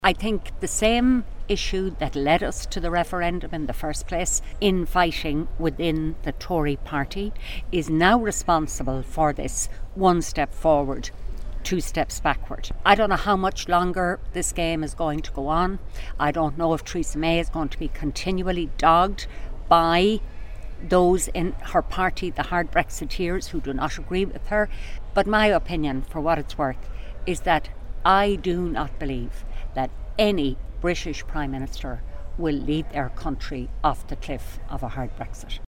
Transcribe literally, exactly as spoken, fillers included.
I think the same issue that led us to the referendum in the first place, infighting within the Tory party, is now responsible for this one step forward, two steps backward. I don't know how much longer this game is going to go on. I don't know if Theresa May is going to be continually dogged by those in her party, the hard Brexiteers who do not agree with her. But my opinion, for what it's worth, is that I do not believe that any British Prime Minister will lead their country off the cliff of a hard Brexit.